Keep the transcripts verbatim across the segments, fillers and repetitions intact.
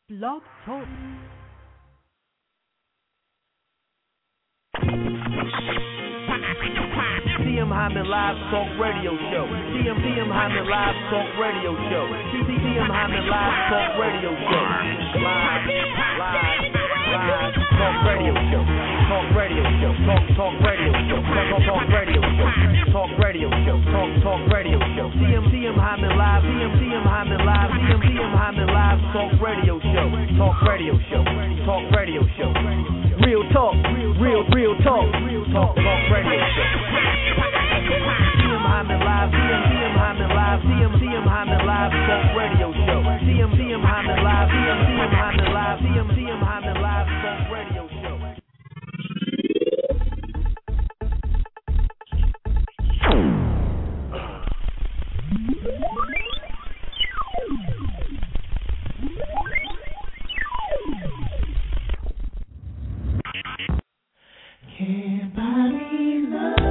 Blog Talk. T M Hyman Live Talk Radio Show. T M T M Hyman Live Talk Radio Show. T M Hyman Live Talk Radio Show. Live, live, live Talk Radio Show. Talk Radio Show. Talk Talk Radio Show. Talk Talk Radio Show. Talk Radio Show. Talk Talk Radio Show. T M T M Hyman Live. T M T M Hyman Live. T M T M Hyman Live Talk Radio Show. Talk Radio Show. Talk Radio Show. Real talk. Real real talk. Talk Talk Radio Show. T M Hyman Live, T M T M Hyman Live, T M T M Hyman Live Talk Radio Show. T M T M Hyman Live, T M T M Hyman Live, T M T M Hyman Live Talk Radio Show. Can't buy me love.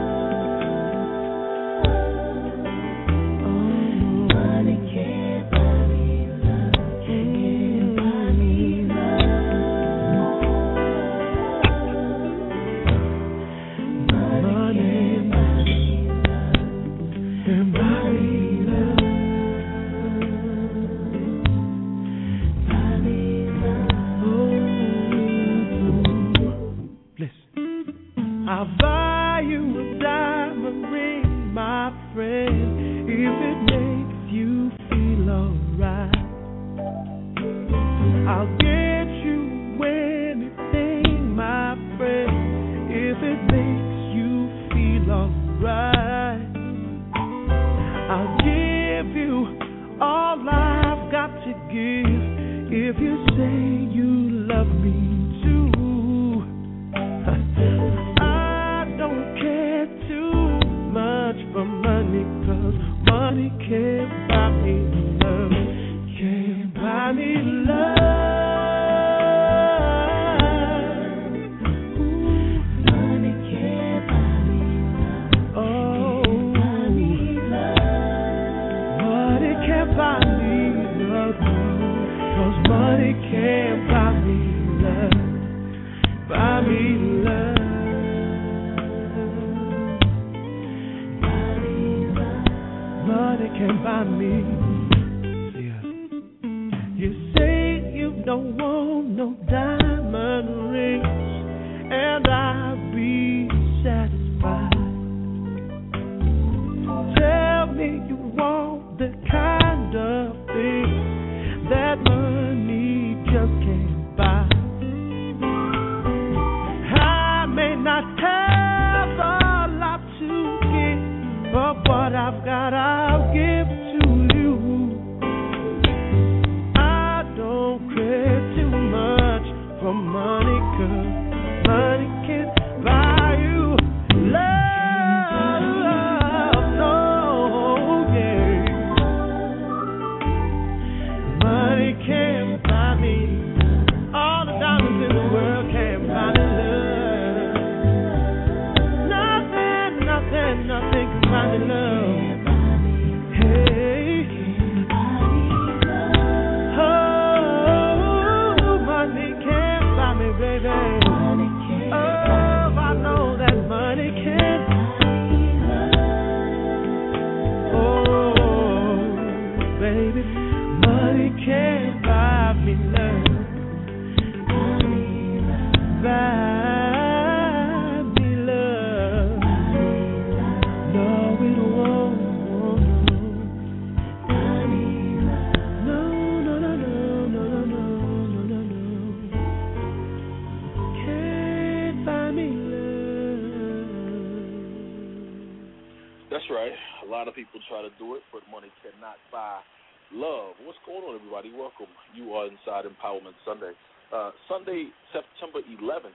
Empowerment Sunday. Uh, Sunday, September eleventh,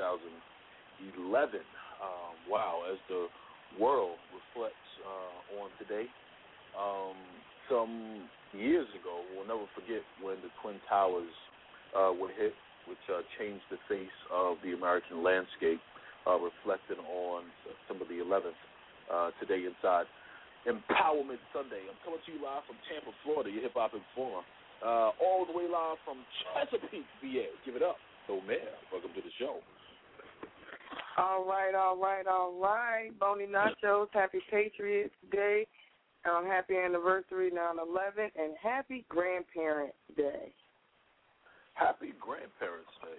twenty eleven. Um, wow, as the world reflects uh, on today. Um, some years ago, we'll never forget when the Twin Towers uh, were hit, which uh, changed the face of the American landscape, uh, reflecting on September the eleventh uh, today inside Empowerment Sunday. I'm coming to you live from Tampa, Florida, your hip-hop informer. uh, all the way live from Chesapeake, V A. Give it up. So, man, welcome to the show. All right, all right, all right. Boney Nachos, happy Patriots Day, um, happy anniversary nine eleven, and happy Grandparents Day. Happy Grandparents Day.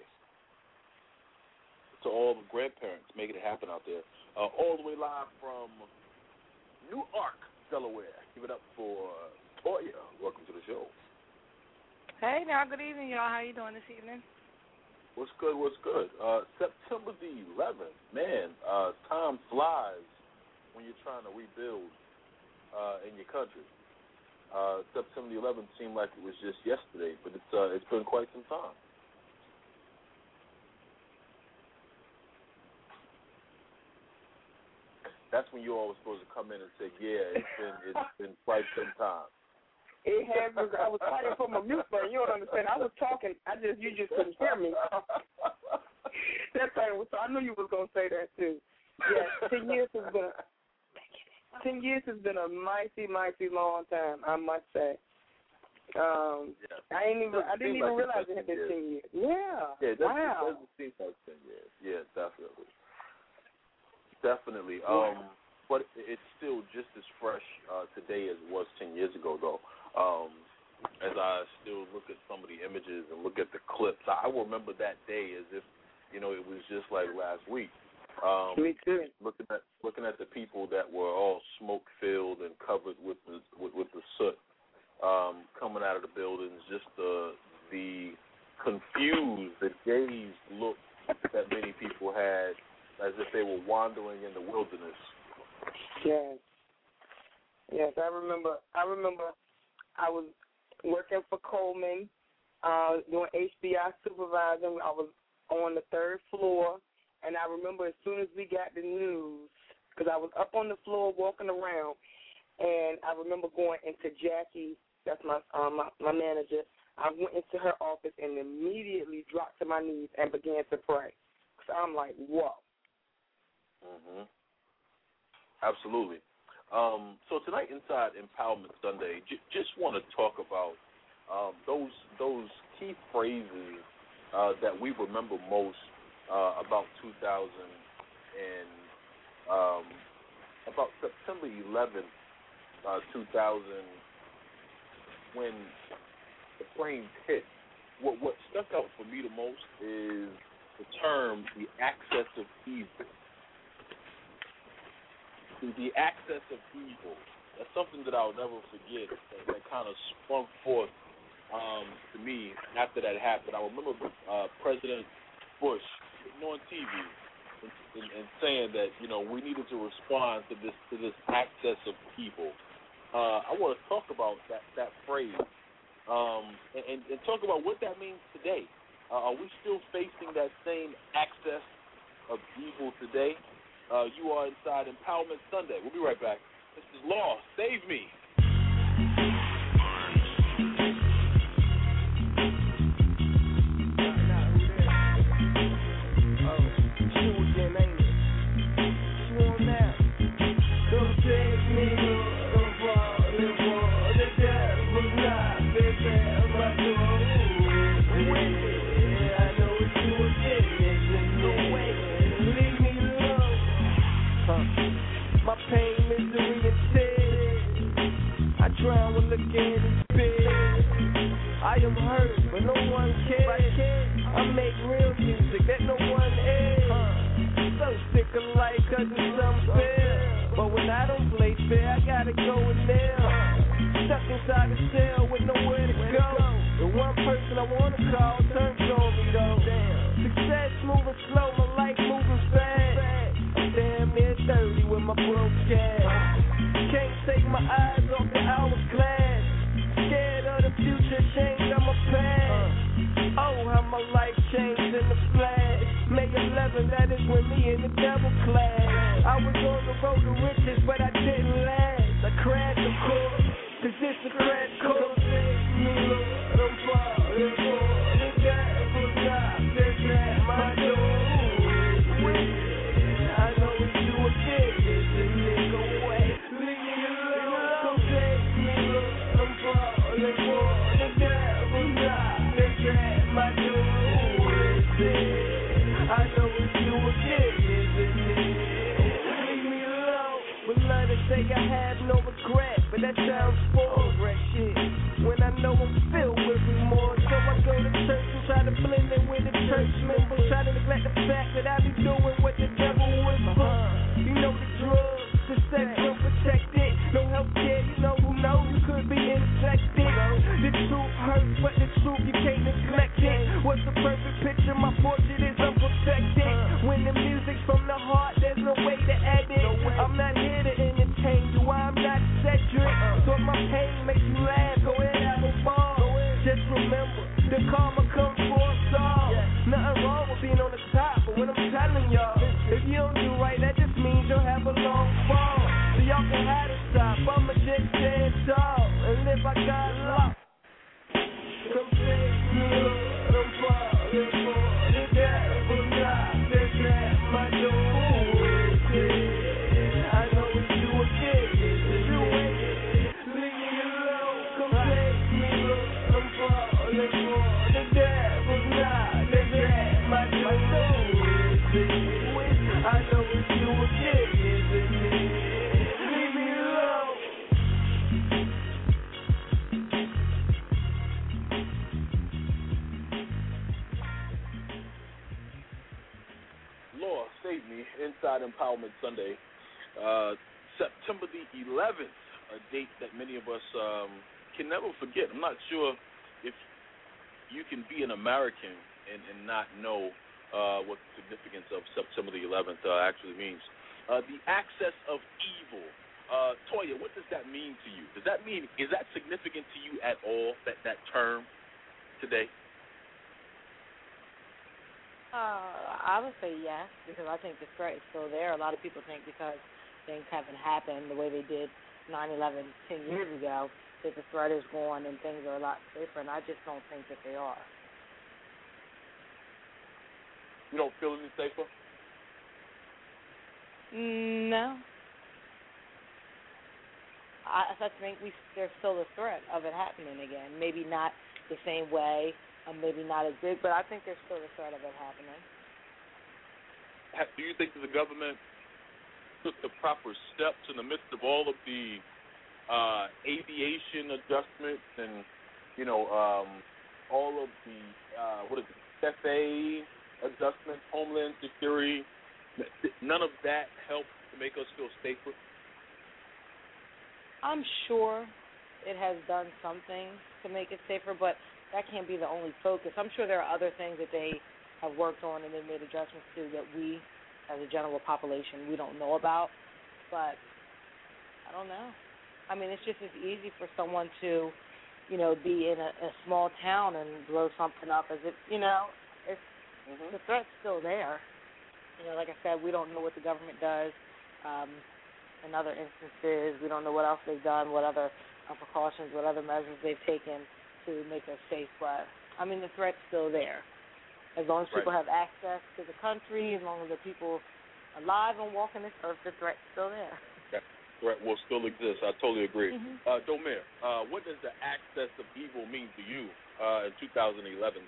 To all the grandparents making it happen out there. Uh, all the way live from Newark, Delaware. Give it up for Toya. Welcome to the show. Hey now, good evening, y'all. How you doing this evening? What's good, what's good? Uh, September the eleventh. Man, uh, time flies when you're trying to rebuild uh, in your country. Uh, September the eleventh seemed like it was just yesterday, but it's uh, it's been quite some time. That's when you always supposed to come in and say, "Yeah, it's been it's been quite some time." It had. I was fighting for my mute button. You don't understand. I was talking. I just you just couldn't hear me. That thing was. So I knew you was gonna say that too. Yeah, ten years has been. Ten years has been a mighty, mighty long time. I must say. Um, yeah. I ain't even. I didn't even like realize it had been ten years. Yeah. Yeah. That's, wow. It doesn't seem like ten years. Yeah, definitely. Definitely. Um, but it's still just as fresh uh, today as it was ten years ago, though. Um, as I still look at some of the images and look at the clips, I remember that day as if, you know, it was just like last week. Um, Me too. Looking at looking at the people that were all smoke filled and covered with the with, with the soot um, coming out of the buildings, just the the confused, the dazed look that many people had, as if they were wandering in the wilderness. Yes. Yes, I remember. I remember. I was working for Coleman, uh, doing H B I supervising. I was on the third floor, and I remember as soon as we got the news, because I was up on the floor walking around, and I remember going into Jackie. That's my um, my, my manager. I went into her office and immediately dropped to my knees and began to pray. So I'm like, whoa. Mm-hmm. Absolutely. Um, so tonight, inside Empowerment Sunday, j- just want to talk about um, those those key phrases uh, that we remember most uh, about two thousand and um, about September eleventh, uh, two thousand, when the planes hit. What what stuck out for me the most is the term "the axis of evil." The access of evil. That's something that I'll never forget. That, that kind of sprung forth um, to me after that happened. I remember uh, President Bush getting on T V and, and, and saying that, you know, we needed to respond to this to this access of evil. Uh, I want to talk about that that phrase um, and, and talk about what that means today. Uh, are we still facing that same access of evil today? Uh, you are inside Empowerment Sunday. We'll be right back. This is Law. Save me. I am hurt, but no one cares. I make real music that no one hears. So sick of life cause it's unfair. But when I don't play fair, I gotta go in there. Stuck inside a cell with nowhere to go. The one person I wanna call turns on me though. Success moving slow, my life moving fast. I'm damn near thirty with my broke cash. Can't take my eyes off the hourglass. Scared of the future, change on my past. Oh, how my life changed in the flash. May eleventh, that is when me and the devil clash. I was on the road to riches, but I didn't last. I crashed, of course, cause this a crash course. Me, Lord, I'm falling for the devil knocks at my door. I know it's you again, it's a nigga way. Leave me alone, come take me, Lord, I'm falling for the devil. I know I'm filled with remorse. So I go to church and try to blend in with the church members. Try to neglect the fact that I be doing what the devil was for. You know the drugs, the sex unprotected. No health care, you know who knows you could be infected. The truth hurts, but the truth you can't neglect it. What's the perfect picture? My portrait is unprotected. When the music's from the heart, there's no way to edit. I'm not here to entertain you, I'm not Cedric. So if my pain makes you laugh, go ahead, have a ball. Just remember, the karma comes for us all. Nothing wrong with being on the top, but when I'm telling y'all, if you don't do right, that just means you'll have a long fall. So y'all can have the top, I'ma just stand tall and live by God's law. Come take me, Lord, I'm falling for the devil now. That's at my door. I know it's you again, it's you again. Leave me alone, come take me, Lord, I'm falling for the devil now. That's at my door. I know it's you again, it's me. Leave me alone. Lord Save Me, Inside Empowerment Sunday, uh, September the eleventh, a date that many of us um, can never forget. I'm not sure if you can be an American and, and not know uh, what the significance of September the eleventh uh, actually means. Uh, the access of evil. Uh, Toya, what does that mean to you? Does that mean, is that significant to you at all, that, that term today? Uh, I would say yes, because I think the threat is still there. A lot of people think because things haven't happened the way they did nine eleven ten years ago, that the threat is gone and things are a lot safer, and I just don't think that they are. You don't feel any safer? No. I, I think we there's still a threat of it happening again. Maybe not the same way, or maybe not as big, but I think there's still a threat of it happening. Do you think that the government took the proper steps in the midst of all of the uh, aviation adjustments and, you know, um, all of the, uh, what is it, F A adjustments, Homeland Security? None of that helped to make us feel safer? I'm sure it has done something to make it safer, but that can't be the only focus. I'm sure there are other things that they have worked on and they made adjustments to that we, as a general population, we don't know about. But I don't know. I mean, it's just as easy for someone to, you know, be in a, a small town and blow something up as if, you know, it's mm-hmm. the threat's still there. You know, like I said, we don't know what the government does. Um, in other instances, we don't know what else they've done, what other uh, precautions, what other measures they've taken to make us safe. But, I mean, the threat's still there. As long as right. people have access to the country, as long as the people alive and walking this earth, the threat's still there. That threat will still exist. I totally agree. Mm-hmm. Uh, Domer, uh, what does the access of evil mean to you uh, in two thousand eleven?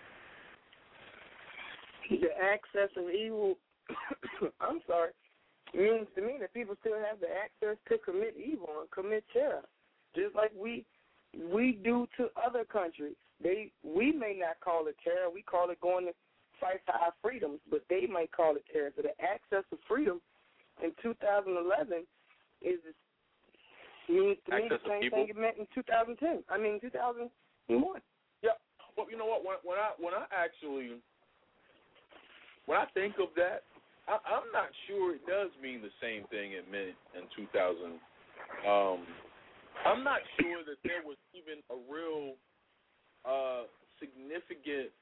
The access of evil, I'm sorry, means to me that people still have the access to commit evil and commit terror, just like we we do to other countries. They we may not call it terror. We call it going to fight for our freedoms, but they might call it terror. So the access to freedom in two thousand eleven is means to access me the same people. thing it meant in two thousand ten. I mean two thousand one. Yeah. Well, you know what? When, when I when I actually when I think of that, I, I'm not sure it does mean the same thing it meant in two thousand. Um, I'm not sure that there was even a real uh, significant.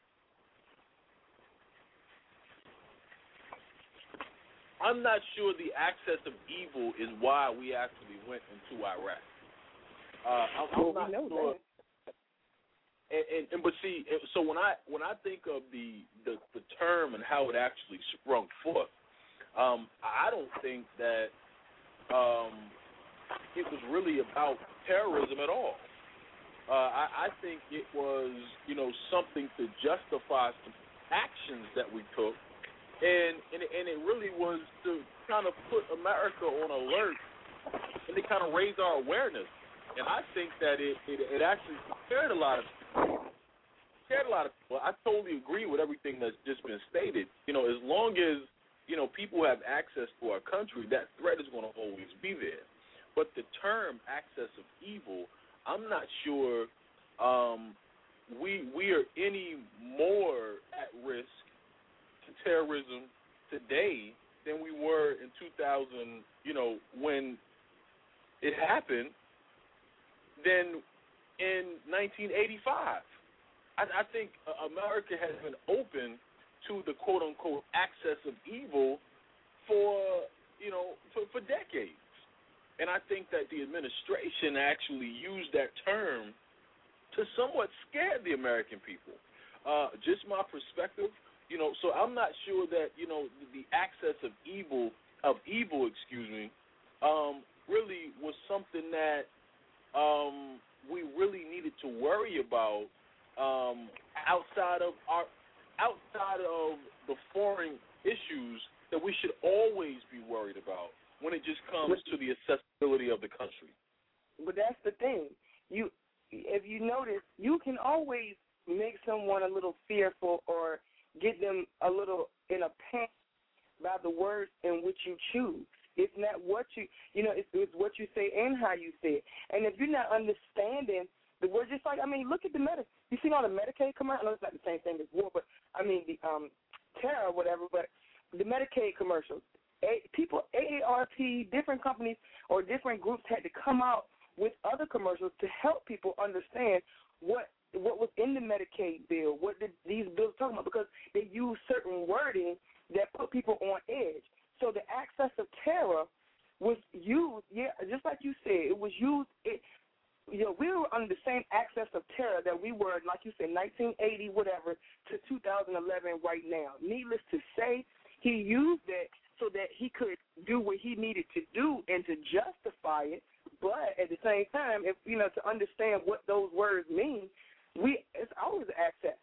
I'm not sure the access of evil is why we actually went into Iraq. Uh, I'm, I'm not sure. And, and, and but see, so when I when I think of the, the, the term and how it actually sprung forth, um, I don't think that um, it was really about terrorism at all. Uh, I, I think it was, you know, something to justify some actions that we took. And, and and it really was to kind of put America on alert and to kind of raise our awareness and I think that it, it, it actually scared a lot of people. Scared a lot of people. I totally agree with everything that's just been stated. You know, as long as, you know, people have access to our country, that threat is going to always be there. But the term access of evil, I'm not sure um, we we are any more at risk to terrorism today than we were in two thousand, you know, when it happened, than in nineteen eighty-five. I, I think America has been open to the quote-unquote access of evil for, you know, for, for decades. And I think that the administration actually used that term to somewhat scare the American people. Uh, just my perspective, you know, so I'm not sure that, you know, the access of evil, of evil, excuse me, um, really was something that um, we really needed to worry about um, outside of our, outside of the foreign issues that we should always be worried about when it just comes to the accessibility of the country. But that's the thing. You, if you notice, you can always make someone a little fearful or get them a little in a panic by the words in which you choose. It's not what you, you know, it's, it's what you say and how you say it. And if you're not understanding the words, just like, I mean, look at the Medi- you see all the Medicaid commercials? I know it's not the same thing as war, but, I mean, the um, terror or whatever, but the Medicaid commercials. A, people, A A R P, different companies or different groups had to come out with other commercials to help people understand what what was in the Medicaid bill, what did these bills talking about, because they use certain wording that put people on edge. So the access of terror was used, yeah, just like you said, it was used. It, you know, we were under the same access of terror that we were, like you said, nineteen eighty, whatever, to two thousand eleven right now. Needless to say, he used that so that he could do what he needed to do and to justify it. But at the same time, if you know, to understand what those words mean, we it's always access.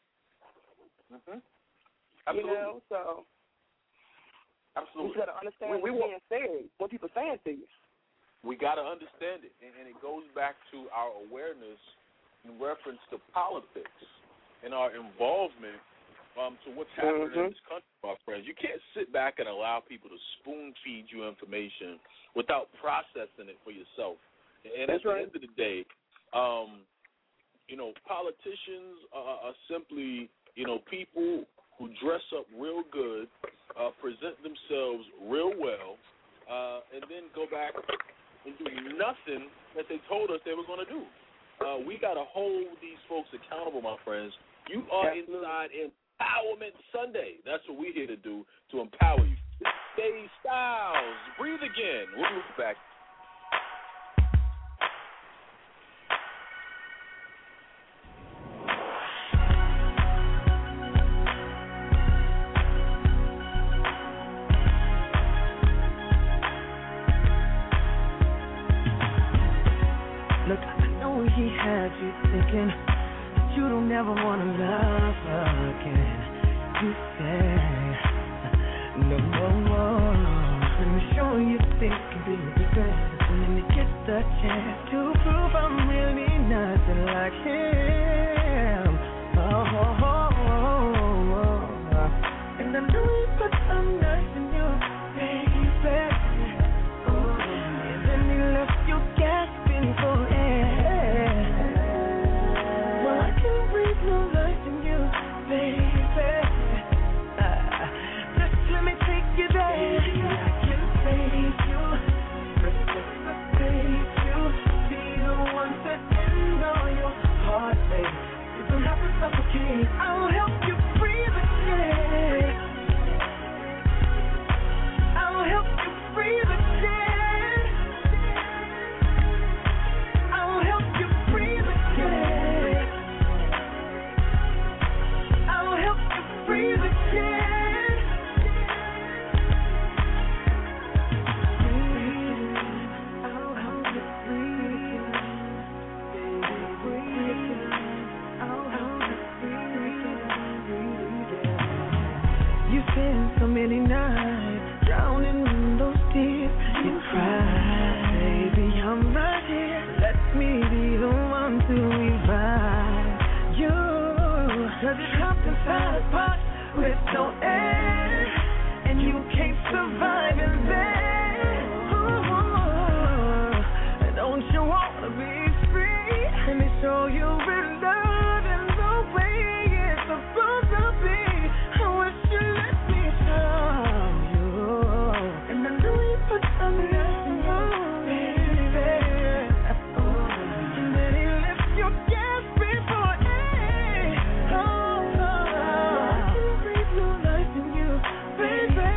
Mm-hmm. You know, so absolutely, you got to understand we, we what's being said, what people saying to you. We got to understand it, and, and it goes back to our awareness in reference to politics and our involvement um, to what's happening mm-hmm. in this country, my friends. You can't sit back and allow people to spoon feed you information without processing it for yourself. And That's at the right. end of the day, um, you know, politicians are, are simply, you know, people who dress up real good, uh, present themselves real well, uh, and then go back and do nothing that they told us they were going to do. Uh, we got to hold these folks accountable, my friends. You are Absolutely. inside Empowerment Sunday. That's what we're here to do, to empower you. Stay Styles. Breathe again. We'll be back. Look, I know he had you thinking you don't ever want to love again. You say, no, no, no. Let me show you things can be different. And then you get the chance to prove I'm really nothing like him. Oh, oh, oh, oh, oh. And I know he put some nice in you, baby. Oh, and then he left you gasping for air. Well, I can breathe no life in you, baby. Uh, just let me take you there. I can save you, reciprocate you, be the one to end all your heartache. Cause you're trapped inside a box with no air, and you can't survive in there. Ooh, don't you wanna be free? Let me show you real love and the way it's supposed to be. I wish you let me show you. And I know you put some love in you, baby. And then he lifts your gas before it. Oh, oh, I can breathe new life in you, baby.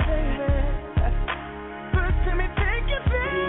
First, let me take you there.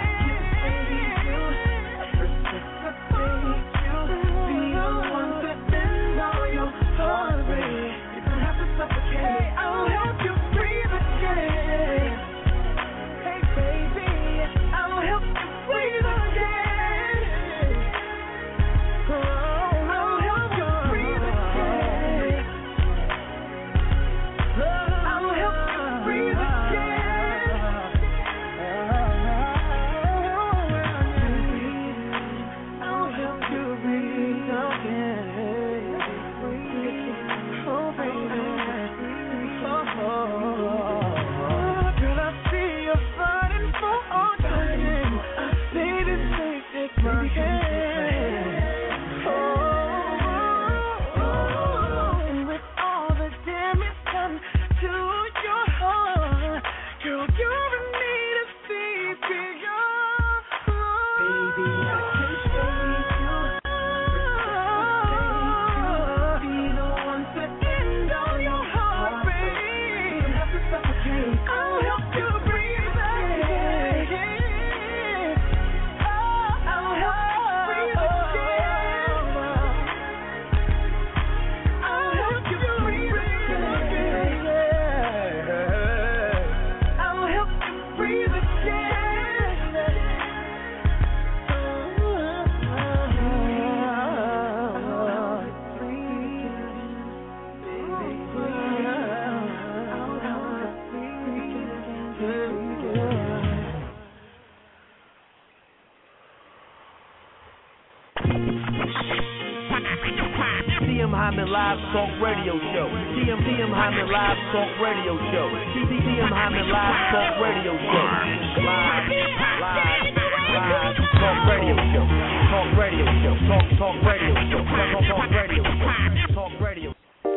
T M Hyman Live Talk Radio Show. T M T M Hyman Live Talk Radio Show. T M Hyman Live Talk Radio Show. Live, live, live Talk Radio Show. Talk Radio Show. Talk Talk Radio Show. Talk Talk Radio Show. Talk Radio.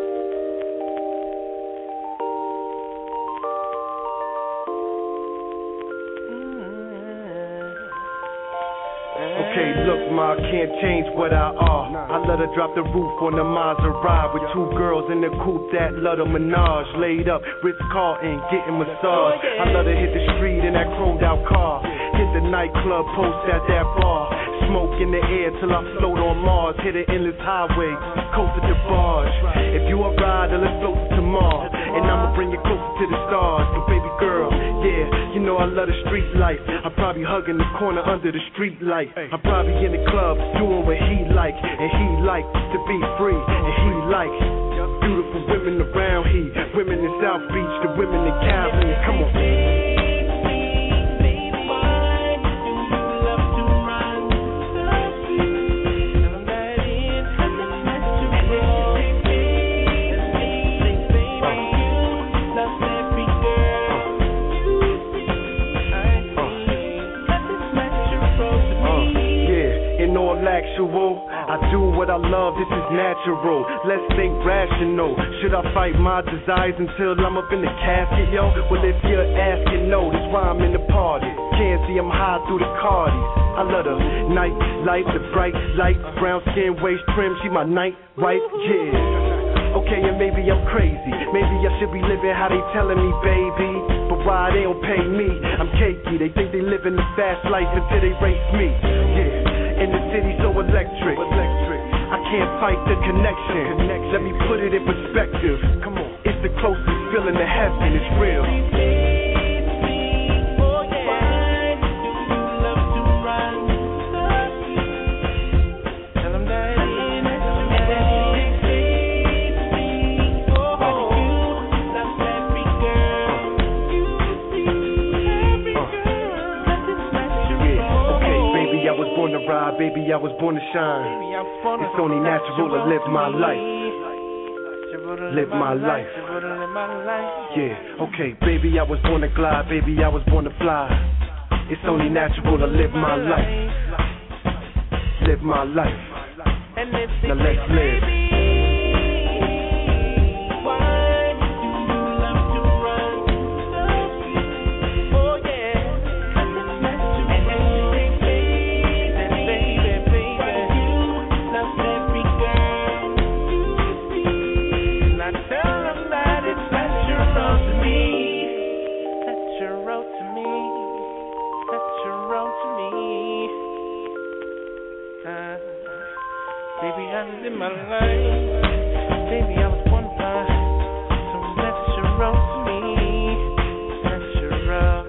Okay, look, ma, can't change what I are. I let her drop the roof on the Maserati with two girls in the coupe that love the menage. Laid up, Ritz-Carlton, getting massage. I let her hit the street in that chromed out car. Hit the nightclub, post at that bar. Smoke in the air till I float on Mars. Hit an endless highway, coast to barge. If you a rider, let's float to Mars. And I'ma bring you closer to the stars. But baby girl, yeah, you know I love the street life. I probably hug in the corner under the street light. I probably in the club doing what he like. And he like to be free. And he like beautiful women around here. Women in South Beach, the women in Cali. Come on. Actual, I do what I love, this is natural. Let's think rational. Should I fight my desires until I'm up in the casket, yo? Well, if you're asking, no, that's why I'm in the party. Can't see I'm high through the Cardis. I love the night light, the bright light, brown skin, waist trim, she my night wife, yeah. Okay, and maybe I'm crazy. Maybe I should be living how they telling me, baby. But why they don't pay me? I'm cakey. They think they living the fast life until they race me. Yeah. In the city so electric. electric. I can't fight the connection. connection. Let me put it in perspective. Come on, it's the closest feeling to heaven. It's real. Baby, I was born to shine. It's only natural to live my life. live my life. Yeah, okay, baby, I was born to glide, baby, I was born to fly. It's only natural to live my life. Live my life. Now let's live. In my life, baby, I was born to fly, so let you roll to me, let you roll.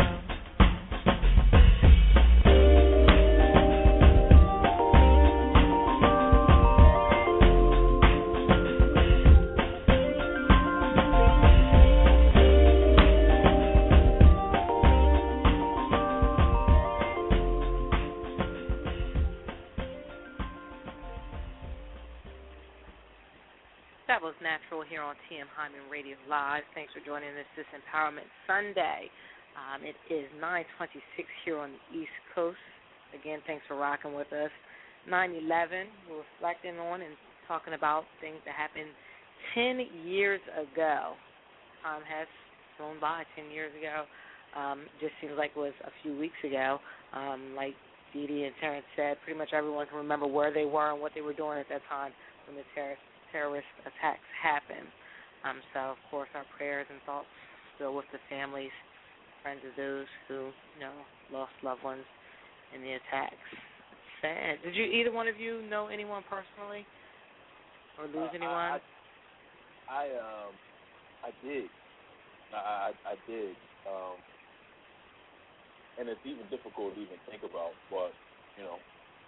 That was Natural here on T M Hyman Radio Live. Thanks for joining us this Empowerment Sunday. Um, it is nine twenty-six here on the East Coast. Again, thanks for rocking with us. nine eleven, we're reflecting on and talking about things that happened ten years ago. Time has flown by ten years ago. Um, just seems like it was a few weeks ago. Um, like Dee Dee and Terrence said, pretty much everyone can remember where they were and what they were doing at that time when the terrorists terrorist attacks happen. Um, so, of course, our prayers and thoughts still with the families, friends of those who, you know, lost loved ones in the attacks. It's sad. Did you, either one of you, know anyone personally or lose uh, anyone? I, I, I, um, I did. I, I, I did. Um, and it's even difficult to even think about, but, you know,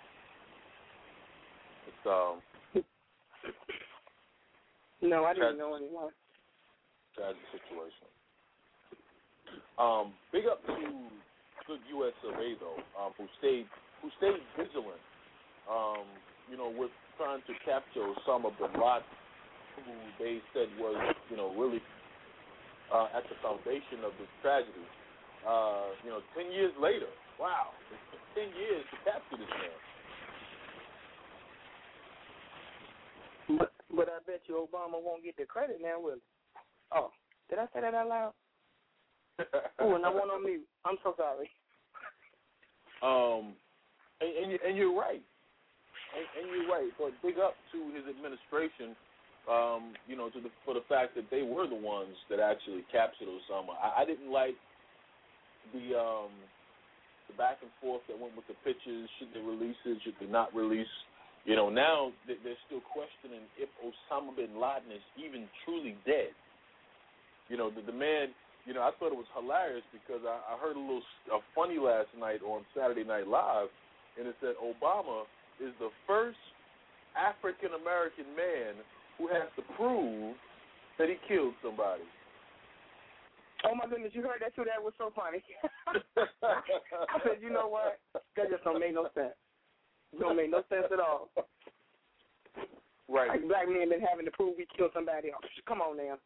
it's, um, No, I didn't know anyone. Tragic situation. Um, big up to good U S of A though, um, who stayed who stayed vigilant. Um, you know, with trying to capture Osama bin Laden, who they said was, you know, really uh, at the foundation of this tragedy. Uh, you know, ten years later, wow, it took ten years to capture this man. But, but I bet you Obama won't get the credit now, will he? Oh, did I say that out loud? Oh, and I went on mute. I'm so sorry. Um, and, and, and you're right. And, and you're right. But big up to his administration, um, you know, to the, for the fact that they were the ones that actually captured Osama. I, I didn't like the um, the back and forth that went with the pictures. Should they release it? Should they not release? You know, now they're still questioning if Osama bin Laden is even truly dead. You know, the, the man, you know, I thought it was hilarious because I, I heard a little a funny last night on Saturday Night Live, and it said Obama is the first African-American man who has to prove that he killed somebody. Oh, my goodness, you heard that, too? That was so funny. I said, you know what? That just don't make no sense. Don't make no sense at all. Right. Like black men been having to prove we killed somebody else. Come on now.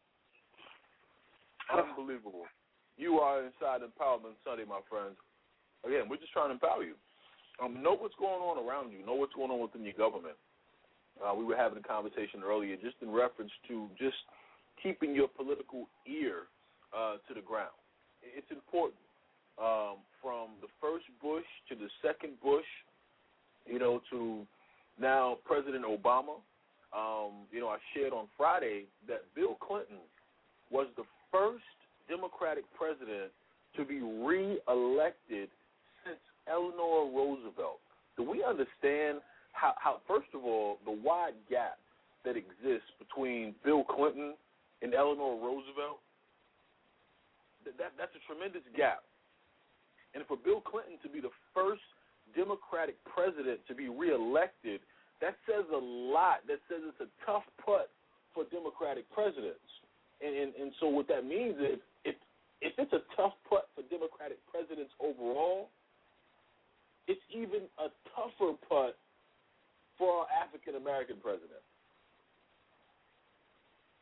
Unbelievable. You are inside Empowerment Sunday, my friends. Again, we're just trying to empower you. Um, know what's going on around you. Know what's going on within your government. Uh, we were having a conversation earlier just in reference to just keeping your political ear uh, to the ground. It's important. Um, from the first Bush to the second Bush, you know, to now President Obama. Um, you know, I shared on Friday that Bill Clinton was the first Democratic president to be re-elected since Eleanor Roosevelt. Do we understand how, how, first of all, the wide gap that exists between Bill Clinton and Eleanor Roosevelt? That, that, that's a tremendous gap. And for Bill Clinton to be the first Democratic president to be reelected, that says a lot. That says it's a tough putt for Democratic presidents. And, and, and so what that means is if, if it's a tough putt for Democratic presidents overall, it's even a tougher putt for our African-American president.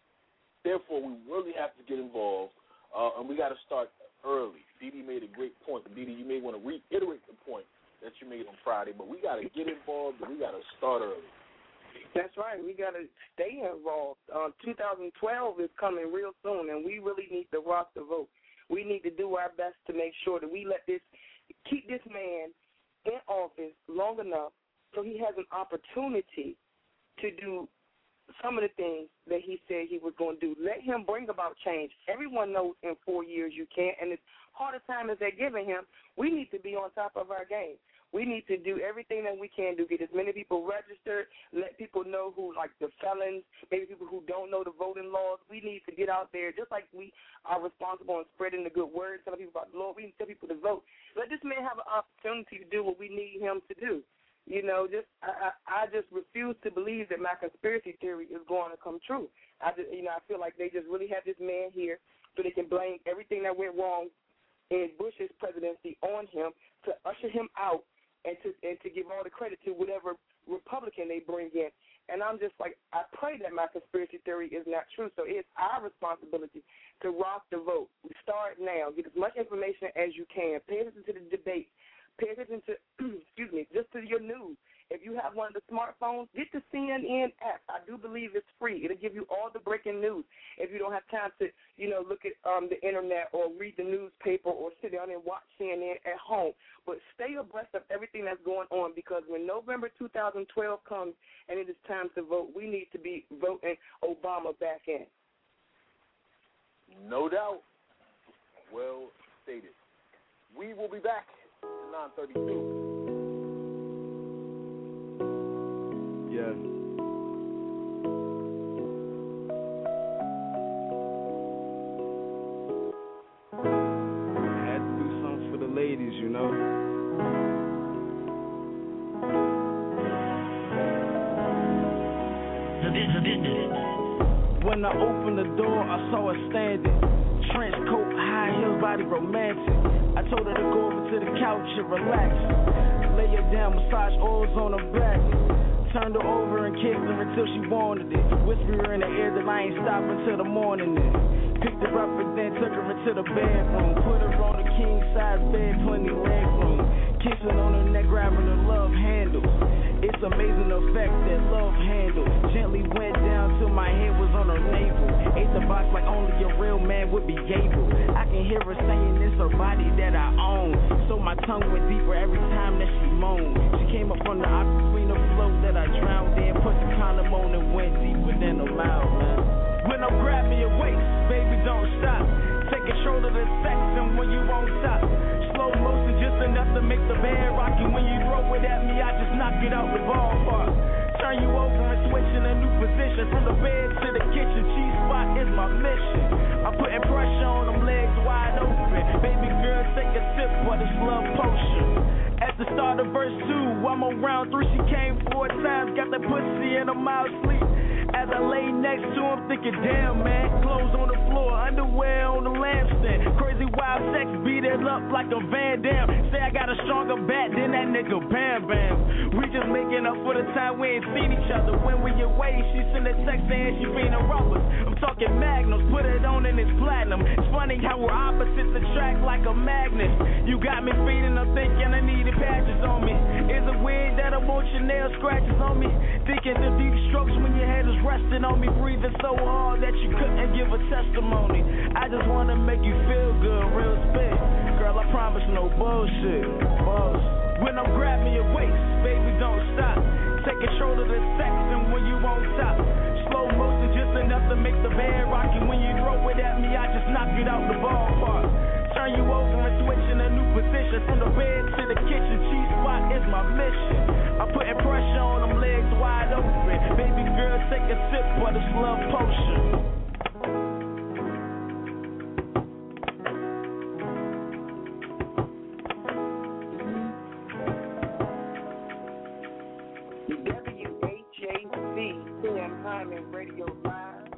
therefore, we really have to get involved, uh, and we got to start early. Dee Dee made a great point. Dee Dee, you may want to reiterate the point that you made on Friday, but we got to get involved and we got to start early. That's right. We got to stay involved. Uh, two thousand twelve is coming real soon, and we really need to rock the vote. We need to do our best to make sure that we let this, keep this man in office long enough so he has an opportunity to do some of the things that he said he was going to do. Let him bring about change. Everyone knows in four years you can't, and as hard a time as they're giving him, we need to be on top of our game. We need to do everything that we can to get as many people registered, let people know who, like the felons, maybe people who don't know the voting laws. We need to get out there, just like we are responsible in spreading the good word, telling people about the Lord. We need to tell people to vote. Let this man have an opportunity to do what we need him to do. You know, just I, I, I just refuse to believe that my conspiracy theory is going to come true. I just, you know, I feel like they just really have this man here so they can blame everything that went wrong in Bush's presidency on him to usher him out and to and to give all the credit to whatever Republican they bring in. And I'm just like, I pray that my conspiracy theory is not true. So it's our responsibility to rock the vote. We start now. Get as much information as you can. Pay attention to the debate. Pay attention to, excuse me, just to your news. If you have one of the smartphones, get the C N N app. I do believe it's free. It'll give you all the breaking news. If you don't have time to, you know, look at um, the Internet or read the newspaper or sit down and watch C N N at home. But stay abreast of everything that's going on, because when November two thousand twelve comes and it is time to vote, we need to be voting Obama back in. No doubt. Well stated. We will be back at nine thirty-two. Yeah. I had to do something for the ladies, you know. The business. When I opened the door, I saw her standing. Trench coat, high heels, body romantic. I told her to go over to the couch and relax. Lay her down, massage oils on her back. Turned her over and kissed her until she wanted it. Whispered her in the ear that I ain't stopping till the morning then. Picked her up and then took her into the bedroom. Put her on the king size bed, plenty leg room. Kissing on her neck, grabbing her love handles. It's amazing the effect that love handles. Gently went down till my head was on her navel. Ate the box like only a real man would be able. I can hear her saying it's her body that I own. So my tongue went deeper every time that she moaned. She came up from the opposite between the float that I drowned in. Put the condom on and went deeper than the mouth, man. When I'm grabbing your waist, baby, don't stop. Take control of the sex and when you won't stop. Slow motion just enough to make the bed rock. And when you throw it at me, I just knock it out the ballpark. Turn you over and switch in a new position. From the bed to the kitchen, G-spot is my mission. I'm putting pressure on them legs wide open. Baby girl, take a sip of this love potion. At the start of verse two, I'm on round three. She came four times, got that pussy in a mild sleep. As I lay next to him, thinking, damn, man. Clothes on the floor, underwear on the lampstand. Crazy wild sex, beat it up like a Van Damme. Say I got a stronger bat than that nigga Bam Bam. We just making up for the time we ain't seen each other. When we away, she send a text saying she feeling rubbers. I'm talking magnums, put it on and it's platinum. It's funny how we're opposites attract like a magnet. You got me feeding up thinking I needed patches on me. Is it weird that I want your nail scratches on me? Thinking the deep strokes when your head is resting on me, breathing so hard that you couldn't give a testimony. I just wanna make you feel good, real spit. Girl, I promise no bullshit. Bullshit. When I'm grabbing your waist, baby, don't stop. Take control of the sex and when you won't stop. Slow motion just enough to make the bed rock. And when you throw it at me, I just knock it out the ballpark. Turn you over and switch in a new position. From the bed to the kitchen, G-spot is my mission. I'm putting pressure on them legs wide open. Baby girl, take a sip of this love potion. W H A C, Tim Hyman Radio Live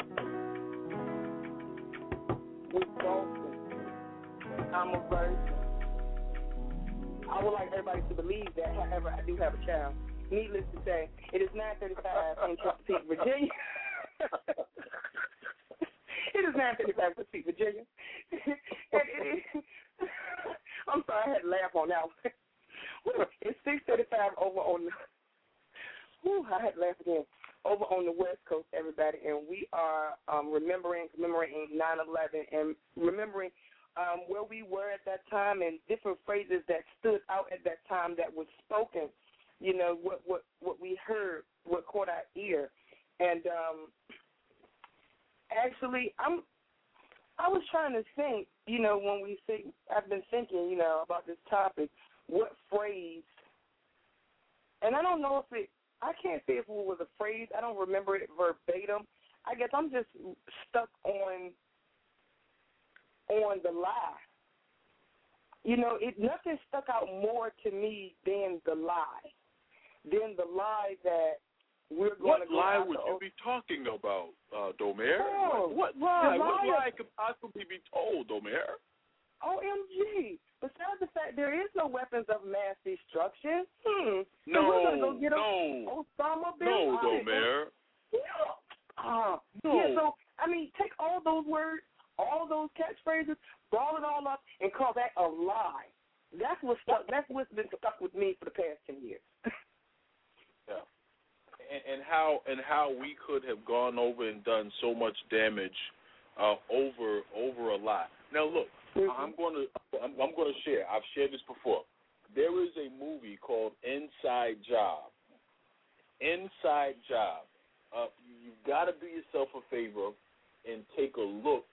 with Dolphin. I'm a virgin. I would like everybody to believe that, however, I do have a child. Needless to say, it is nine thirty-five in Chesapeake, Virginia. nine fifty-five for Sweet Virginia. and it, it, I'm sorry, I had to laugh on that one. It's six thirty-five over on the, whew, I had to laugh again, over on the West Coast, everybody, and we are um, remembering, commemorating nine eleven and remembering um, where we were at that time and different phrases that stood out at that time that was spoken, you know, what, what, what we heard, what caught our ear. And um, actually, I'm, I was trying to think, you know, when we think, I've been thinking, you know, about this topic, what phrase, and I don't know if it, I can't say if it was a phrase, I don't remember it verbatim. I guess I'm just stuck on, on the lie. You know, it nothing stuck out more to me than the lie, than the lie that we're going what to go lie out would to you be talking about, uh, Domer? Oh, what, what, well, lie, what lie lie could possibly be told, Domer? O M G. Besides the fact there is no weapons of mass destruction. Hmm. No, so we're going to go get no. Osama bin No, Laden. Domer. Yeah. Uh, No. Yeah, so, I mean, take all those words, all those catchphrases, ball it all up, and call that a lie. That's what stuck. That's what's been stuck with me for the past ten years. Yeah. And, and how and how we could have gone over and done so much damage uh, over over a lie. Now, look. Mm-hmm. I'm going to I'm, I'm going to share. I've shared this before. There is a movie called Inside Job. Inside Job. Uh, you've got to do yourself a favor and take a look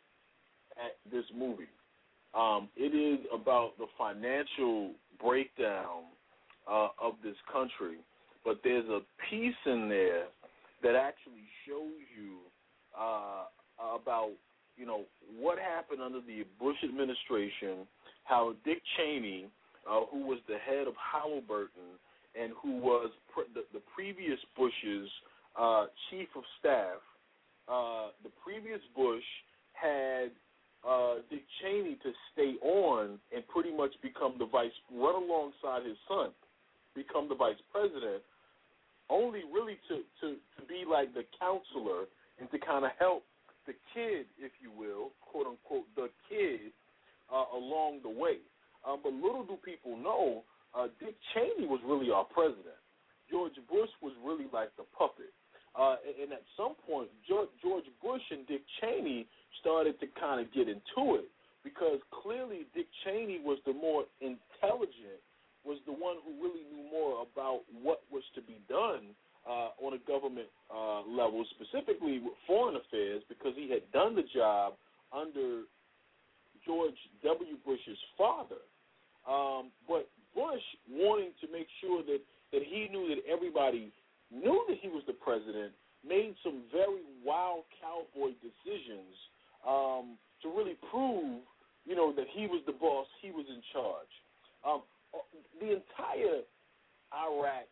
at this movie. Um, it is about the financial breakdown uh, of this country, but there's a piece in there that actually shows you uh, about you know, what happened under the Bush administration, how Dick Cheney, uh, who was the head of Halliburton and who was pre- the, the previous Bush's uh, chief of staff, uh, the previous Bush had uh, Dick Cheney to stay on and pretty much become the vice, run alongside his son, become the vice president, only really to, to, to be like the counselor and to kind of help the kid, if you will, quote unquote, the kid, uh, along the way. Um, but little do people know, uh, Dick Cheney was really our president. George Bush was really like the puppet. Uh, and, and at some point, George, George Bush and Dick Cheney started to kind of get into it because clearly Dick Cheney was the more intelligent, was the one who really knew more about what was to be done Uh, on a government uh, level, specifically with foreign affairs, because he had done the job under George W. Bush's father. Um, but Bush, wanting to make sure that, that he knew that everybody knew that he was the president, made some very wild cowboy decisions um, to really prove, you know, that he was the boss, he was in charge. Um, the entire Iraq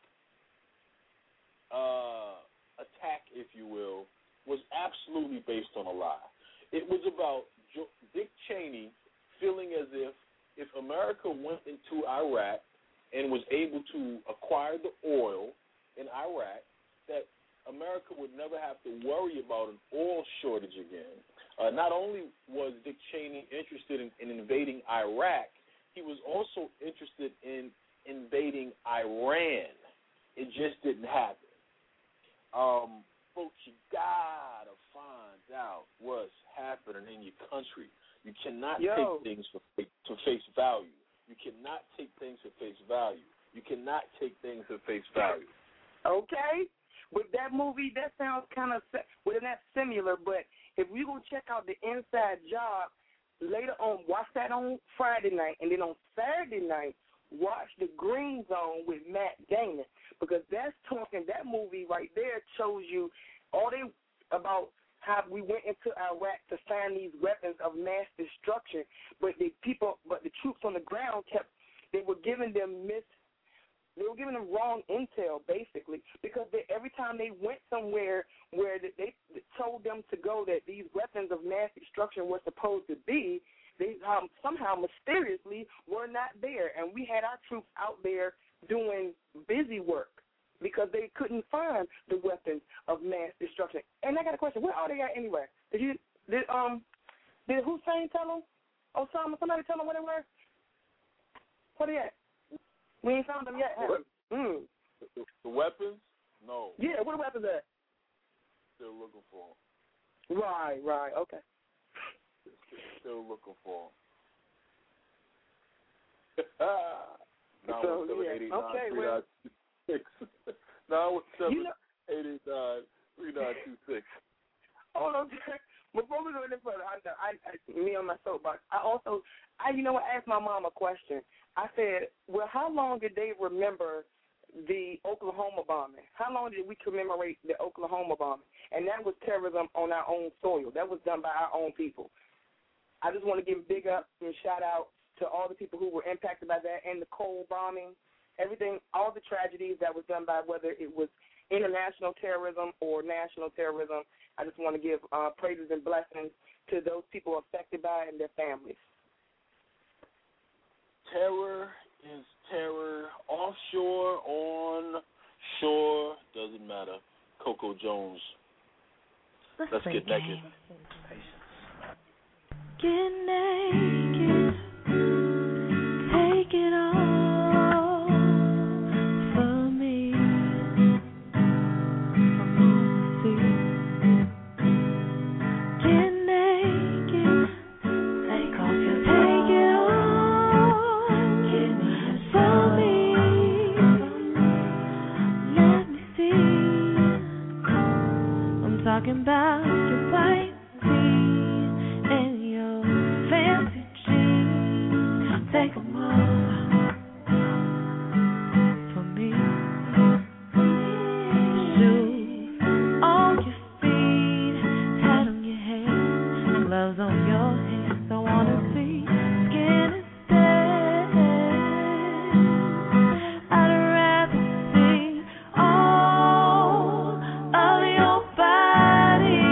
Uh, attack, if you will, was absolutely based on a lie. It was about jo- Dick Cheney feeling as if if America went into Iraq and was able to acquire the oil in Iraq, that America would never have to worry about an oil shortage again. Uh, not only was Dick Cheney interested in, in invading Iraq, he was also interested in invading Iran. It just didn't happen. Um, folks, you gotta find out what's happening in your country. You cannot Yo. take things for, for face value. You cannot take things for face value. You cannot take things for face value. Okay, with that movie, that sounds kind of well, that's similar. But if we go check out the Inside Job later on, watch that on Friday night, and then on Saturday night, watch The Green Zone with Matt Damon, because that's talking, that movie right there shows you all they about how we went into Iraq to find these weapons of mass destruction, but the people, but the troops on the ground kept, they were giving them mis, they were giving them wrong intel, basically, because they, every time they went somewhere where they, they told them to go that these weapons of mass destruction were supposed to be, they um, somehow mysteriously were not there, and we had our troops out there doing busy work because they couldn't find the weapons of mass destruction. And I got a question: where are they at anyway? Did you did um still looking for him. Right, right, okay. Still looking for him. nine one seven, eight eight nine, three nine two six. nine one seven, eight eight nine, three nine two six. Hold on. Before we go any further, I, I, I, me on my soapbox, I also, I, you know what, I asked my mom a question. I said, well, how long did they remember the Oklahoma bombing? How long did we commemorate the Oklahoma bombing? And that was terrorism on our own soil. That was done by our own people. I just want to give a big up and shout out to all the people who were impacted by that and the Cole bombing, everything, all the tragedies that was done by whether it was international terrorism or national terrorism. I just want to give uh, praises and blessings to those people affected by it and their families. Terror is terror. Offshore, on shore, doesn't matter. Coco Jones. Let's, Let's get naked. Get naked. Take it all for me. Get naked. Take off your take it all. Give me for me. Let me see. I'm talking about your white tee and your fancy jeans. Take 'em all for me. Shoes on your feet, hat on your head, gloves on your hands. I wanna see skin instead. I'd rather see all of your body,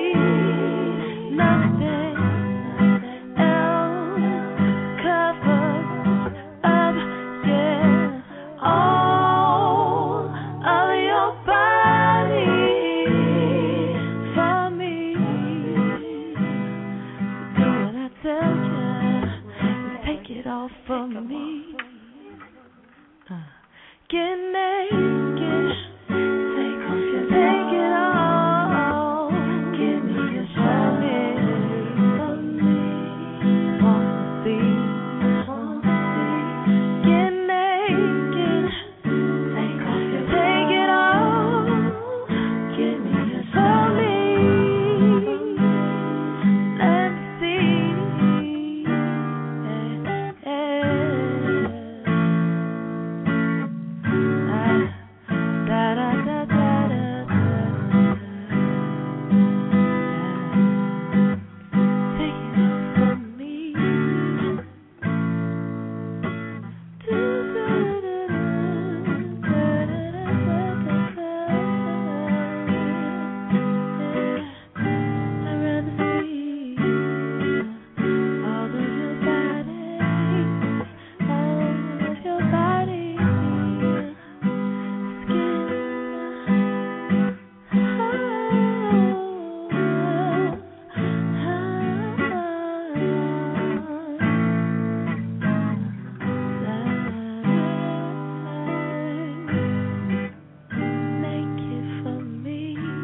nothing else covers up, yeah, all of your body for me. Do what I tell ya, take it all from me. Uh, Get naked, take off your take it all. Give me your show me, for me. Want to see, want to see. Get naked, take off your take it all. Give me your show me, let me see. Yeah, yeah. Da da da da da da. Take it all from me. Do do do do da da da da da. I'd rather see all of your body, all of your body, naked for me.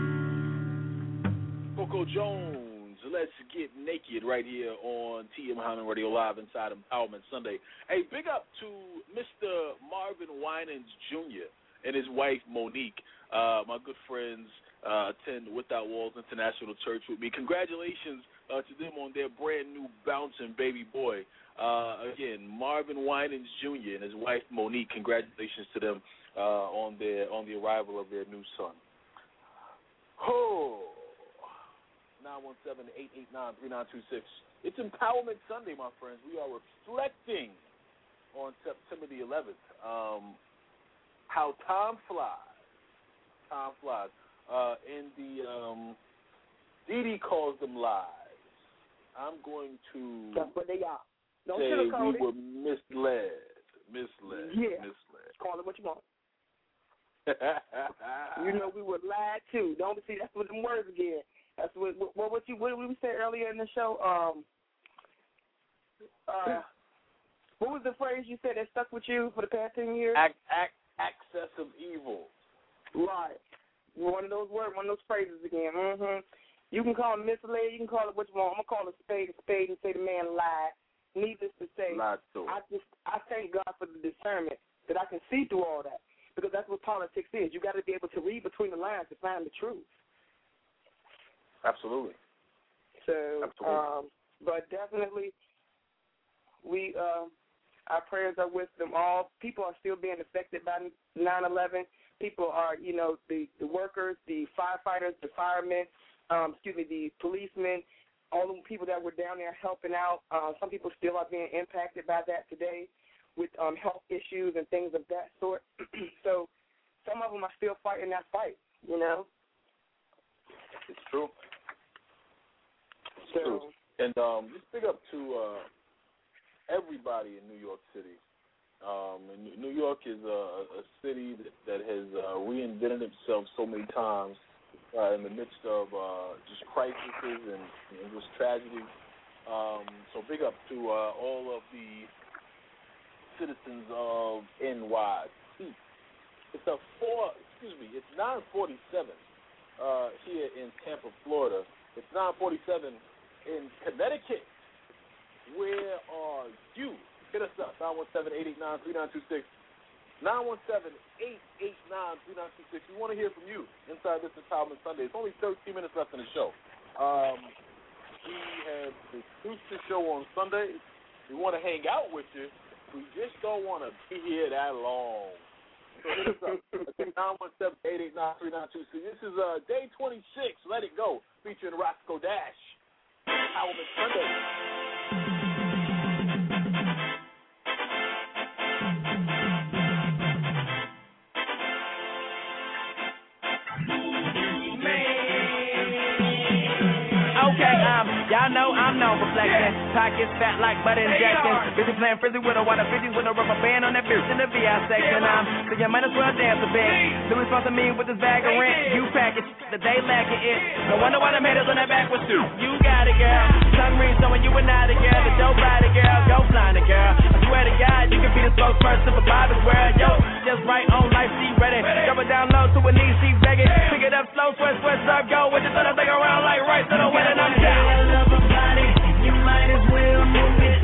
Coco Jones, let's get naked right here on T M Hyman Radio Live inside Empowerment Sunday. Hey, big up to Mister Marvin Winans Junior and his wife Monique. Uh, my good friends uh, attend Without Walls International Church with me. Congratulations uh, to them on their brand new bouncing baby boy. Uh, again, Marvin Winans Junior and his wife Monique. Congratulations to them uh, on their on the arrival of their new son. Oh. nine one seven, eight eight nine, three nine two six. It's Empowerment Sunday, my friends. We are reflecting on September the eleventh. Um, how time flies. Time flies. Uh, in the um, Didi calls them lies. I'm going to That's what they got. Don't say sugarcoat we it. were misled. Misled. Yeah. Misled. Call it what you want. You know we were lied to. Don't see that's what them words again. That's what what what you what we said earlier in the show. Um, uh, what was the phrase you said that stuck with you for the past ten years? Act, act, access of evil. Right. one of those words, one of those phrases again. Mm-hmm. You can call it misled, you can call it what you want. I'm gonna call it spade a spade and say the man lied. Needless to say, lied to I just I thank God for the discernment that I can see through all that, because that's what politics is. You got to be able to read between the lines to find the truth. Absolutely. So, Absolutely. Um, but definitely, we uh, our prayers are with them all. People are still being affected by nine eleven. People are, you know, the, the workers, the firefighters, the firemen, um, excuse me, the policemen, all the people that were down there helping out. Uh, some people still are being impacted by that today with um, health issues and things of that sort. So some of them are still fighting that fight, you know. It's true. It's so, true. And um, just big up to uh, everybody in New York City. Um, and New York is a, a city that, that has uh, reinvented itself so many times uh, in the midst of uh, just crises and, and just tragedy. Um, so big up to uh, all of the citizens of N Y C. It's a four. Excuse me. It's nine forty-seven uh, here in Tampa, Florida. It's nine forty-seven in Connecticut. Where are you? Hit us up, nine one seven, eight eight nine, three nine two six, nine one seven, eight eight nine, three nine two six. We want to hear from you inside this Empowerment Sunday. It's only thirteen minutes left in the show. Um, we have produced the show on Sunday. We want to hang out with you. We just don't want to be here that long. So hit us up. nine one seven, eight eight nine, three nine two six. This is uh, day twenty-six, Let It Go, featuring Roscoe Dash. Empowerment Sunday. Okay, um, y'all know I'm known for flexing. Pockets fat like butt injections. Busy playing frizzy with a water frizzy with a rubber band on that bitch in the V I section. Um, so you might as well dance a bit. Louis sponsored me with this bag of rent. You package the day lacking it. No wonder why them haters on that backwards too. You got it, girl. Tongue ring showing you were not a girl. The dope rider, girl. Go blind, girl. I swear to God, you can be the spokesperson for Bobby's world. Yo, just right on life, she ready. Drop it down low to her knees, she begging. Pick it up slow, sweat, sweat, serve, go. With the thought I think around like right to the winning. I'm down. You might as well move it.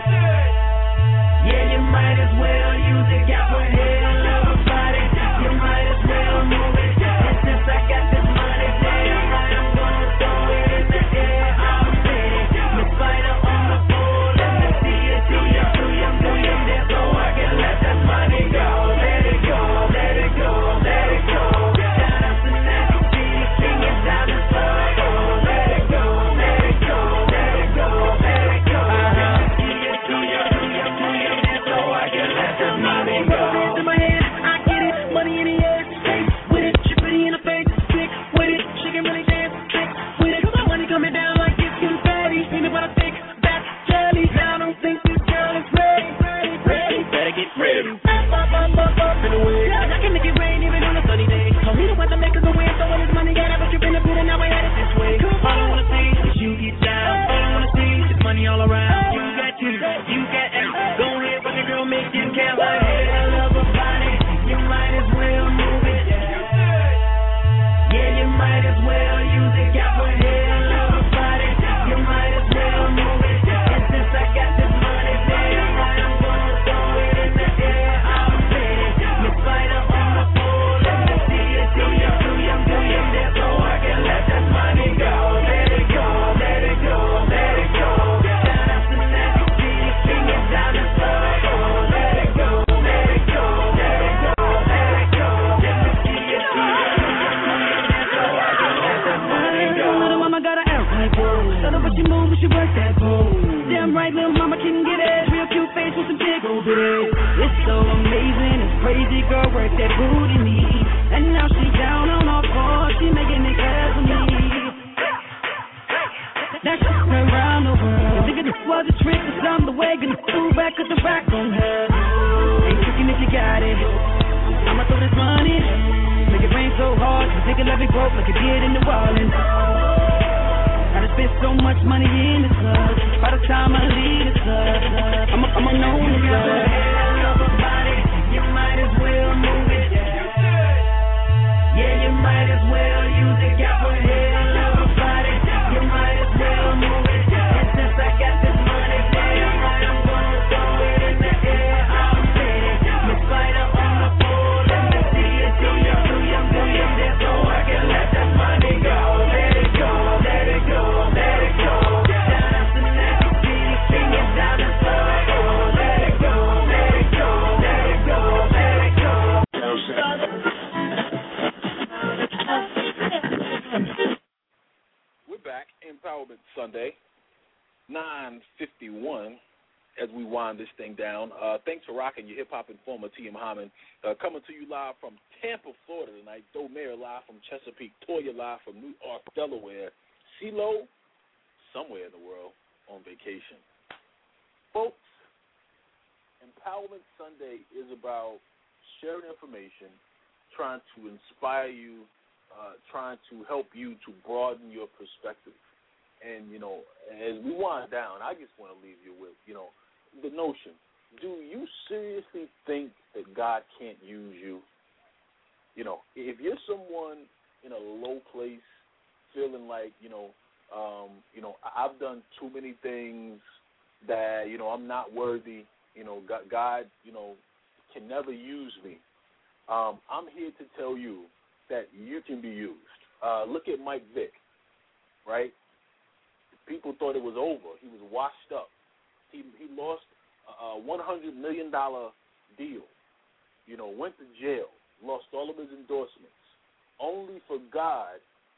Yeah, you might as well use it. Got my head of a body. You might as well move it. And since I got this money, damn right, I'm gonna throw it in the air. I'm ready. Miss Fighter on the floor. Let me see it. Do you, do you, do you dance so I can let that money go? Let it go, let it go, let it go. Shout out to Nancy C, King and Diamond Star. Let it go, let it go, let it go, let it go. Uh-huh. Do you, do you, do you, do you dance so I can let that money go? Hands in my hand, I get it. Money in the air, stay with it. She pretty in the face, stick with it. She can really dance, stick with it. The money coming down like it's confetti. Peanut butter thick, that's jelly. Now I don't think this girl is ready, ready, ready. Better get ready. Up, up, up, up, up in the way. I can make it rain even on a sunny day. Told me the weather makers go in, so when his money got up, but you been a bit and now we had it this way. All I wanna see is you get down. All I wanna see is money all around. You got two, you got eight. Go ahead, fuck a girl, make you count like hell of a body. You might as well move it. Yeah, you might as well use it. Got my hell of a body. You might as well move it. And since I got this money, damn right, I'm gonna throw it in the air. I'm ready. Miss Fighter on the floor. Let me see it. Do you, do you, do you dance so I can let that money go? Let it go, let it go, let it go. Shout out to Nancy C, King and Diamond Star. Let it go, let it go, let it go, let it go. Let me see it. Do you, do you, do you dance so I can let that money go? Little mama got an airplane pole. Shut up, but you move, but she work that pole. Damn right, little mama can get it. Real cute face with some big old titties. It's so amazing, it's crazy, girl, work that booty me. And now she down on all fours, she making it clear for me. Now she went around the world. Thinking this was a trick, cause I'm the way gonna pull back with the rock on her. Ain't tricking if you got it. I'ma throw this money. Make it rain so hard, you think it let me broke like it did in New Orleans. I done spent so much money in the club. By the time I leave the club, I'm a, I'm a known the club. Hell of a body, you might as well move it. Yeah, you might as well. back. Empowerment Sunday, nine fifty-one, as we wind this thing down. Uh, thanks for rocking your hip-hop informer, T M. Hyman. Uh, coming to you live from Tampa, Florida tonight. Domaire live from Chesapeake. Toya live from New York, Delaware. CeeLo, somewhere in the world, on vacation. Folks, Empowerment Sunday is about sharing information, trying to inspire you, uh, trying to help you to broaden your perspective. And, you know, as we wind down, I just want to leave you with, you know, the notion, do you seriously think that God can't use you? You know, if you're someone in a low place, feeling like, you know, um, you know, I've done too many things that, you know, I'm not worthy, you know, God, God you know, can never use me. Um, I'm here to tell you that you can be used. Uh, look at Mike Vick, right? People thought it was over. He was washed up. He he lost a one hundred million dollars deal, you know, went to jail, lost all of his endorsements, only for God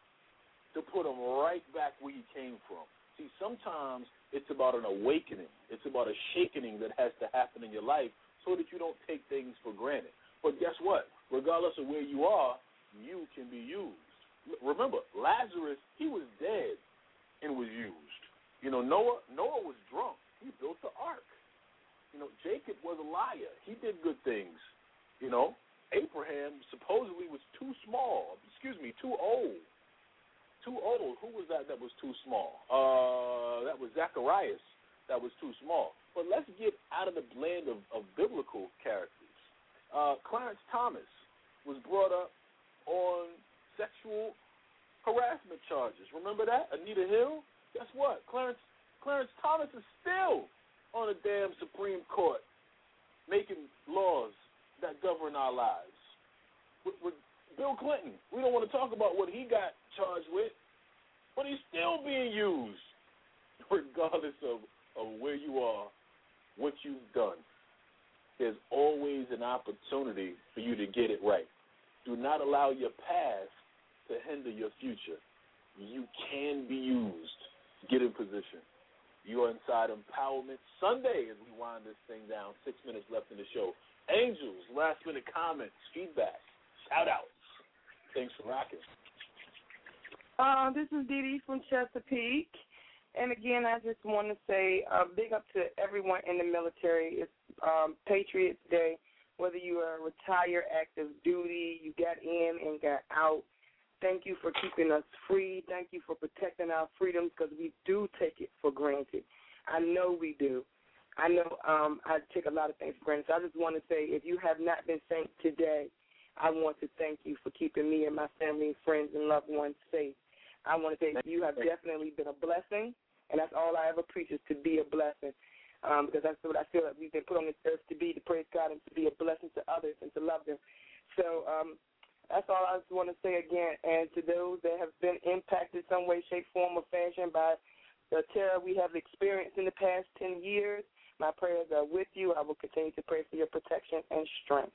to put him right back where he came from. See, sometimes it's about an awakening. It's about a shakening that has to happen in your life so that you don't take things for granted. But guess what? Regardless of where you are, you can be used. Remember, Lazarus, he was dead and was used. You know, Noah, Noah was drunk. He built the ark. You know, Jacob was a liar. He did good things. You know, Abraham supposedly was too small. Excuse me, too old. Too old. Who was that that was too small? Uh, that was Zacharias that was too small. But let's get out of the blend of, of biblical characters. Uh, Clarence Thomas was brought up on sexual harassment charges. Remember that? Anita Hill? Guess what? Clarence Clarence Thomas is still on the damn Supreme Court making laws that govern our lives. With, with Bill Clinton, we don't want to talk about what he got charged with, but he's still being used, regardless of, of where you are, what you've done. There's always an opportunity for you to get it right. Do not allow your past to hinder your future. You can be used. Get in position. You are inside Empowerment Sunday as we wind this thing down. Six minutes left in the show. Angels, last minute comments, feedback, shout outs. Thanks for rocking. Uh, this is Dee Dee from Chesapeake. And again, I just want to say uh, big up to everyone in the military. It's um, Patriots Day. Whether you are retired, active duty, you got in and got out, thank you for keeping us free. Thank you for protecting our freedoms because we do take it for granted. I know we do. I know um, I take a lot of things for granted. So I just want to say if you have not been thanked today, I want to thank you for keeping me and my family, friends, and loved ones safe. I want to say you have definitely been a blessing, and that's all I ever preach is to be a blessing. Um, because that's what I feel like we've been put on this earth to be, to praise God and to be a blessing to others and to love them. So um, that's all I just want to say again. And to those that have been impacted some way, shape, form, or fashion by the terror we have experienced in the past ten years, my prayers are with you. I will continue to pray for your protection and strength.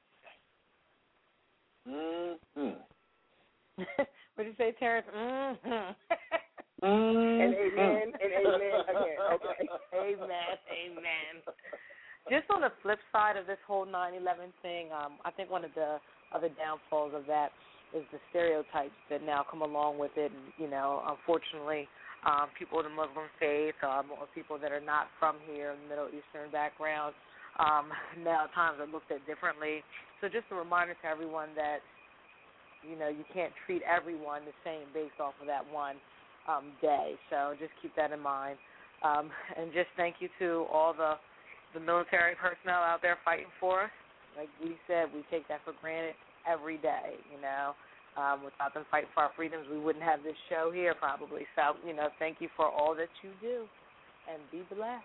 Mm-hmm. What did you say, Terrence? Mm-hmm. Mm-hmm. And amen, and amen again. Okay. Amen, amen. Just on the flip side of this whole nine eleven thing, um, I think one of the other downfalls of that is the stereotypes that now come along with it. And, you know, unfortunately, um, people of the Muslim faith um, or people that are not from here, Middle Eastern background, um, now at times are looked at differently. So just a reminder to everyone that, you know, you can't treat everyone the same based off of that one Um, day, so just keep that in mind. Um, and just thank you to all the, the military personnel out there fighting for us. Like we said, we take that for granted every day, you know. Um, without them fighting for our freedoms, we wouldn't have this show here probably. So, you know, thank you for all that you do, and be blessed.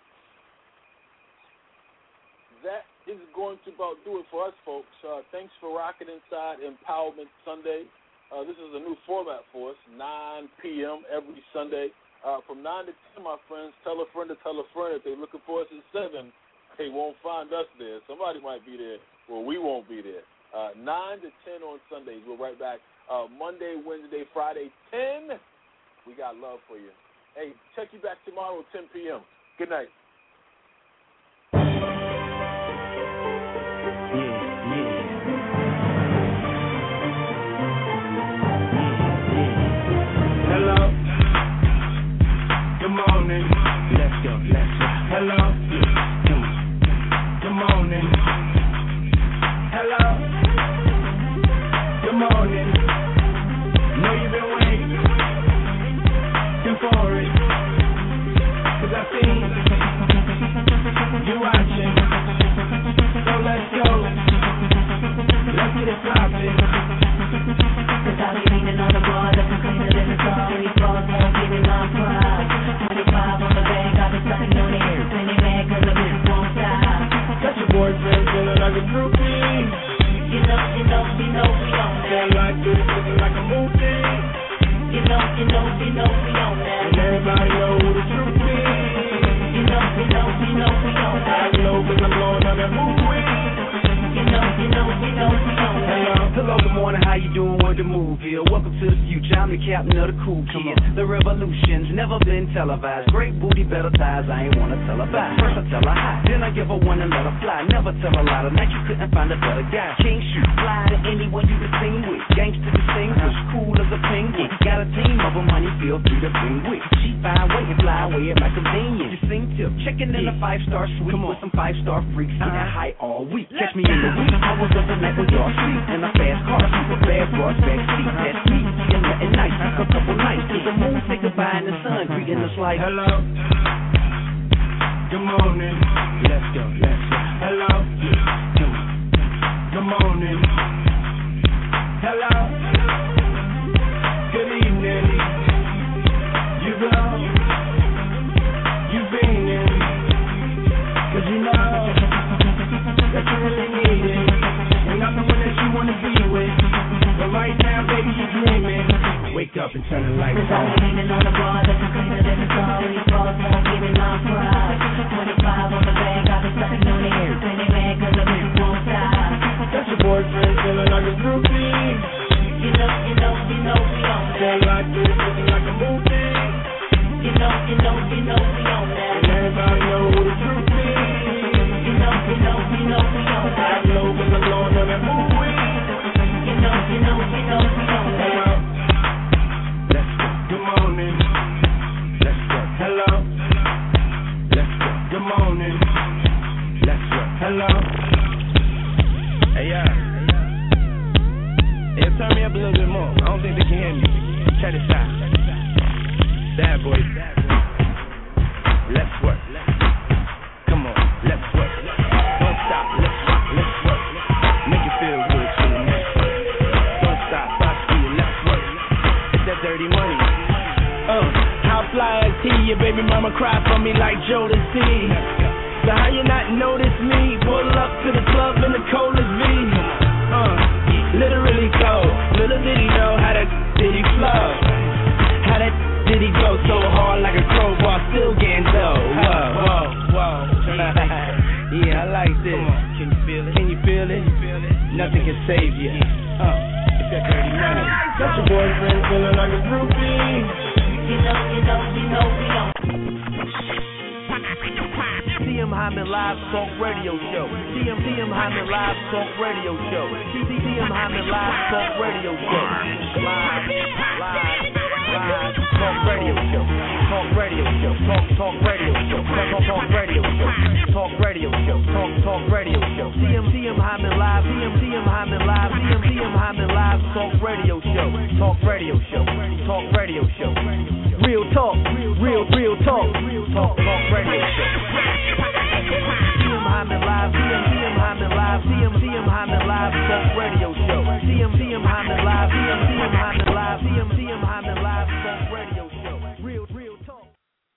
That is going to about do it for us, folks. Uh, thanks for rocking inside Empowerment Sunday. Uh, this is a new format for us, nine p.m. every Sunday. Uh, from nine to ten, my friends, tell a friend to tell a friend. If they're looking for us at seven, they won't find us there. Somebody might be there. Well, we won't be there. Uh, nine to ten on Sundays. We're right back uh, Monday, Wednesday, Friday, ten. We got got love for you. Hey, check you back tomorrow at ten p.m. Good night. Hello. Good morning. Let's go. Let's go. Hello. Good morning. Hello. Good morning. Know you've been waiting for it. Cause I see you watching. So let's go. Let's get it poppin'. Cause I'll be leaning on the bar, looking cleaner than the car. When he falls, won't give me my pride. twenty-five on the bank, I've been sucking on it. Plenty mad cause the business won't stop. Got your boyfriend feeling like a groupie. You know, you know, you know we on that. Feel like this, looking like a movie. You know, you know, you know we on that. And everybody know who the truth is. You know, you know, you know we on that. I know cause I'm blowing on that movie. You know, you know, you know we on that. Hello, hello, good morning, how you doing? Where the move here? Welcome to the future, I'm the captain of the cool kids. The revolution's never been televised. Great booty, better thighs, I ain't wanna tell her bye. First I tell her hi, then I give her one and let her fly. Never tell her lie, tonight you couldn't find a better guy. Can't shoot, fly to anyone you can sing with. Gangsta distinguished, cool as a penguin. Got a team of them, honey, feel free to bring with. She fine, wait and fly away at my convenience. You sing tip, checking in a five-star suite with some five-star freaks, getting high all week. Catch me in the week, I was up at night with y'all sleep in a fast car, super bad broad back seat. That's me, and nothing nice, a couple nights to the moon, say goodbye in the sun, greeting us like hello. Good morning. Let's go, let's go. Hello. Good morning. Hello. Good evening. You go. You been in. Cause you know that you really need it. And I'm the one that you wanna be with. But right now, baby, you dreaming. Wake up and turn the lights on. Cause I'm leaning on the bar, looking cleaner than the car. When he falls, won't give me my pride. twenty-five on the bank, I've been sucking on it. Plenty mad cause the business won't stop. Got your boyfriend feeling like a groupie. You know, you know, you know we on that. Feel like this, looking like a movie. You know, you know, you know we on that. And everybody know who the truth is. You know, you know, you know we on that. I know cause I'm blowing on that movie. You know, you know, you know we on that. Let's go. Good morning. Let's go. Hello. Let's go. Good morning. Let's go. Hello. Hey, yeah. Hey, turn me up a little bit more. I don't think they can hear me. Check this out. Bad boy. Let's work. Come on, let's work. Don't stop, let's rock, let's work. Make it feel good to the next work. Don't stop, stop, screw, let's work. It's that dirty money. Uh, how fly is he? Your baby mama cry for me like Jodeci. So how you not notice me? Pull up to the club in the coldest V. Uh, literally cold. Little did he know how that did he flow. How that did he go so hard like a crowbar, still getting dough. Whoa, whoa, whoa. Yeah, I like this. Can you feel it? Can you feel it? Nothing can save you. Uh, it's that dirty money. Got your boyfriend feeling like a groupie. You know, you know, you know we on. T M Hyman Live Talk Radio Show. T M T M Hyman Live Talk Radio Show. T M Hyman Live Talk Radio Show. Live, live, live Talk Radio Show. Talk Radio Show. Talk Talk Radio Show. Talk Talk Radio Show. Talk Radio Show. Talk Talk Radio Show. T M T M Hyman Live. T M T M Hyman Live. T M T M Hyman Live Talk Radio Show. Talk Radio Show. Talk Radio Show. Real talk. Real real talk. Talk talk.